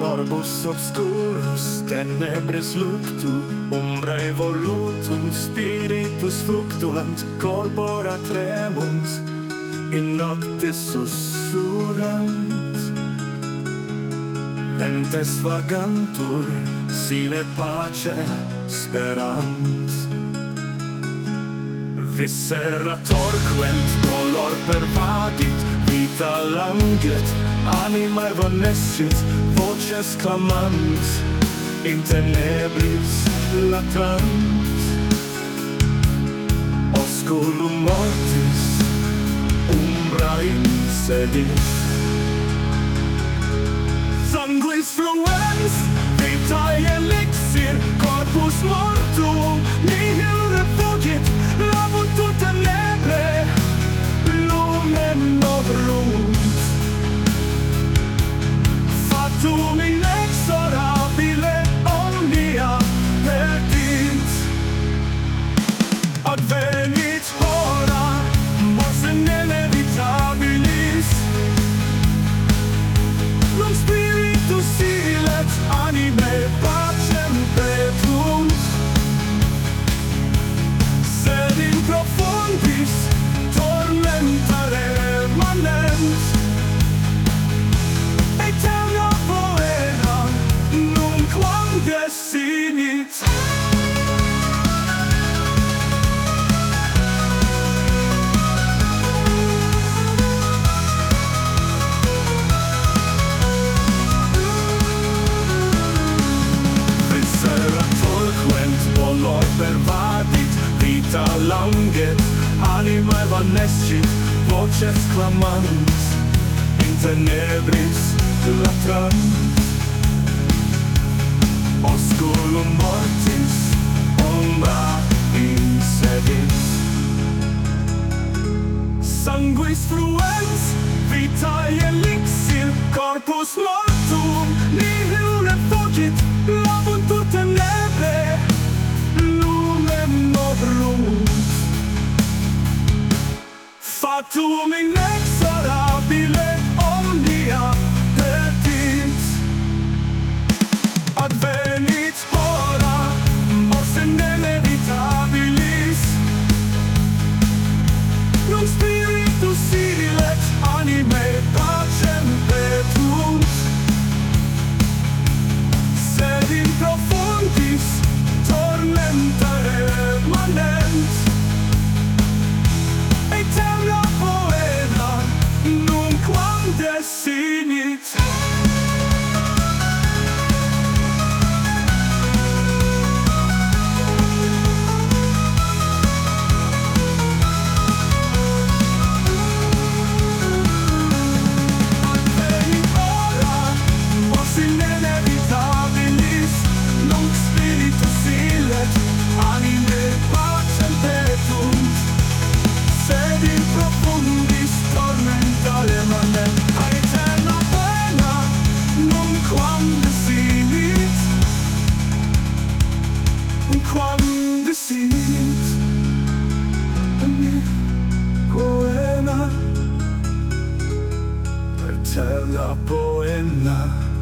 Orbus obscurus tenebris luctu, umbra evolutum spiritus fluctuant, corpora tremunt, in noctis sussurrant. Entes vagantur, sine pace sperant. Viscera torquent, dolor pervadit, vita langet, anima evanescit, voces clamant, in tenebris latrant. Osculum mortis, umbra insedit. Sanguis fluens, vitae elixir, corpus mortuum, nihil refugit, labunt ut tenebrae, lumen obrunt. Fatum inexorabile omnia perdit. Advenit hora, mors in inevitabilis. Nunc spiritus silet, animae pacem petrunt. Sed in profundis tormenta remanent. Aeterna poena, nunquam desinit. Dolor pervadit, vita langet, anima evanescit, voces clamant, in tenebris latrant. Osculum mortis, umbra insedit. Sanguis fluens, vitae elixir, corpus mortuum, nihil refugit, labunt ut tenebrae, lumen obrunt. Fatum inexorabile omnia perdit. Advenit hora, mors in inevitabilis. Nunc spiritus silet, animae pacem petrunt. Sed in profundis tormenta remanent. Aeterna poena, nunquam desinit. Advenit hora, mors in inevitabilis. Nunc spiritus silet, animae pacem petrunt. Sed in profundis tormenta remanent. Aeterna poena, nunquam desinit. Nunquam desinit. Poena, aeterna poena.